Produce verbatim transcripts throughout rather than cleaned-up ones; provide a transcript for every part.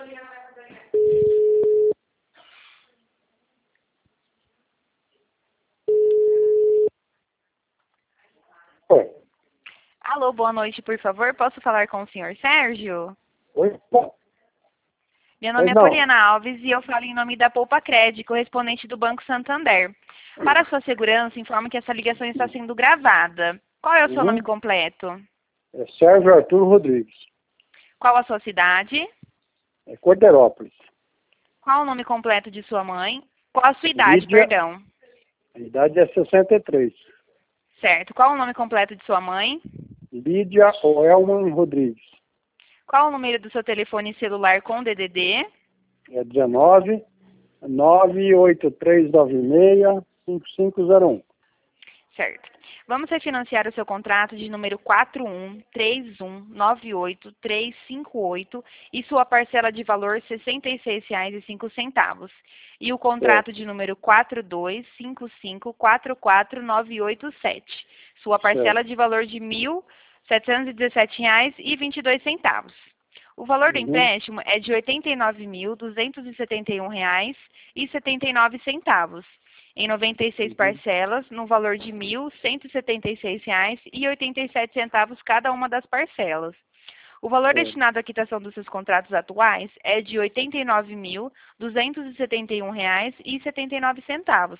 Oi. Alô, boa noite, por favor. Posso falar com o senhor Sérgio? Oi? Bom, Meu nome pois é não. Poliana Alves e eu falo em nome da Poupa Cred, correspondente do Banco Santander. Para sua segurança, informo que essa ligação está sendo gravada. Qual é o seu nome Uhum. completo? É Sérgio Arthur Rodrigues. Qual a sua cidade? É Corderópolis. Qual o nome completo de sua mãe? Qual a sua idade, Lídia, perdão? a idade é sessenta e três. Certo. Qual o nome completo de sua mãe? Lídia Oelman Rodrigues. Qual o número do seu telefone celular com D D D? É dezenove, nove oito três nove seis, cinco cinco zero um. Certo. Vamos refinanciar o seu contrato de número quatro um três um nove oito três cinco oito e sua parcela de valor sessenta e seis reais e cinco centavos. E o contrato de número quatro dois cinco cinco quatro quatro nove oito sete. Sua parcela Certo. de valor de mil setecentos e dezessete reais e vinte e dois centavos. O valor do Uhum. empréstimo é de oitenta e nove mil duzentos e setenta e um reais e setenta e nove centavos, em noventa e seis Uhum. parcelas, no valor de mil cento e setenta e seis reais e oitenta e sete centavos cada uma das parcelas. O valor Certo. destinado à quitação dos seus contratos atuais é de oitenta e nove mil duzentos e setenta e um reais e setenta e nove centavos.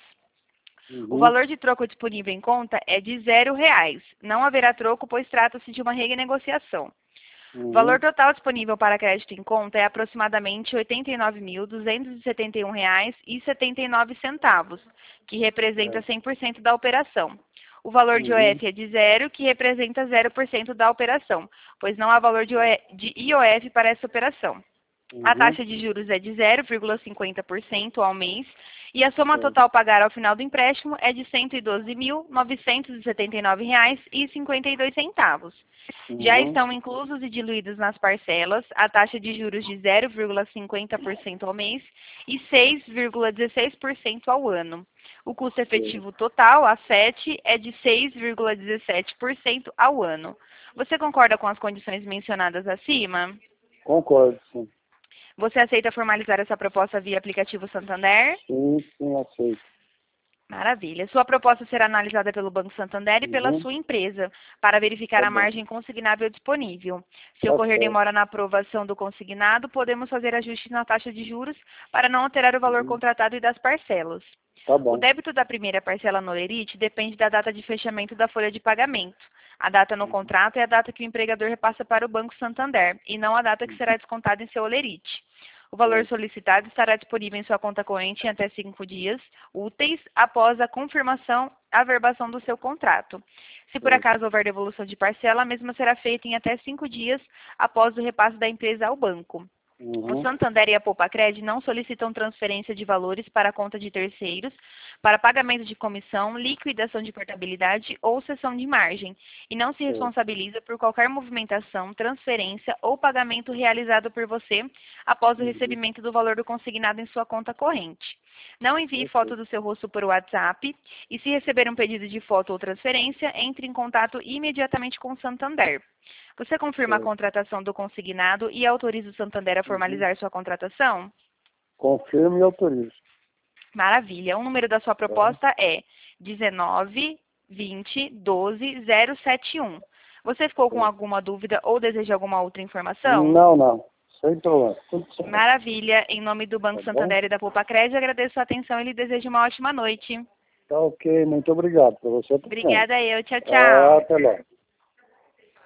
O Uhum. valor de troco disponível em conta é de zero reais. Não haverá troco, pois trata-se de uma renegociação. O valor Uhum. total disponível para crédito em conta é aproximadamente oitenta e nove mil duzentos e setenta e um reais e setenta e nove centavos, que representa É. cem por cento da operação. O valor de Uhum. O F é de zero, que representa zero por cento da operação, pois não há valor de I O F para essa operação. A Uhum. taxa de juros é de zero vírgula cinquenta por cento ao mês e a soma Certo. total a pagar ao final do empréstimo é de cento e doze mil novecentos e setenta e nove reais e cinquenta e dois centavos. Já Uhum. estão inclusos e diluídos nas parcelas a taxa de juros de zero vírgula cinquenta por cento ao mês e seis vírgula dezesseis por cento ao ano. O custo efetivo total, a sete, é de seis vírgula dezessete por cento ao ano. Você concorda com as condições mencionadas acima? Concordo, sim. Você aceita formalizar essa proposta via aplicativo Santander? Sim, sim, aceito. Maravilha. Sua proposta será analisada pelo Banco Santander e pela Uhum. sua empresa, para verificar Tá a bom. margem consignável disponível. Se Tá ocorrer certo. demora na aprovação do consignado, podemos fazer ajustes na taxa de juros para não alterar o valor Uhum. contratado e das parcelas. Tá O bom. débito da primeira parcela no Olerite depende da data de fechamento da folha de pagamento. A data no contrato é a data que o empregador repassa para o Banco Santander, e não a data que será descontada em seu Olerite. O valor Certo. solicitado estará disponível em sua conta corrente em até cinco dias úteis após a confirmação, averbação do seu contrato. Se por Certo. acaso houver devolução de parcela, a mesma será feita em até cinco dias após o repasse da empresa ao banco. O Uhum. Santander e a Poupacred não solicitam transferência de valores para a conta de terceiros, para pagamento de comissão, liquidação de portabilidade ou cessão de margem, e não se Certo. responsabiliza por qualquer movimentação, transferência ou pagamento realizado por você após o Uhum. recebimento do valor do consignado em sua conta corrente. Não envie Ok. foto do seu rosto por WhatsApp e, se receber um pedido de foto ou transferência, entre em contato imediatamente com o Santander. Você confirma a Certo. contratação do consignado e autoriza o Santander a Uhum. formalizar sua contratação? Confirmo e autorizo. Maravilha. O número da sua Tá. proposta é dezenove, vinte, doze, zero sete um. Você ficou com Certo. alguma dúvida ou deseja alguma outra informação? Não, não. Sem problema. Tudo certo. Maravilha. Em nome do Banco Tá bom? Santander e da Poupacred, agradeço a atenção e lhe desejo uma ótima noite. Tá ok. Muito obrigado. Para você também. Obrigada eu. Tchau, Ah, tchau. até logo.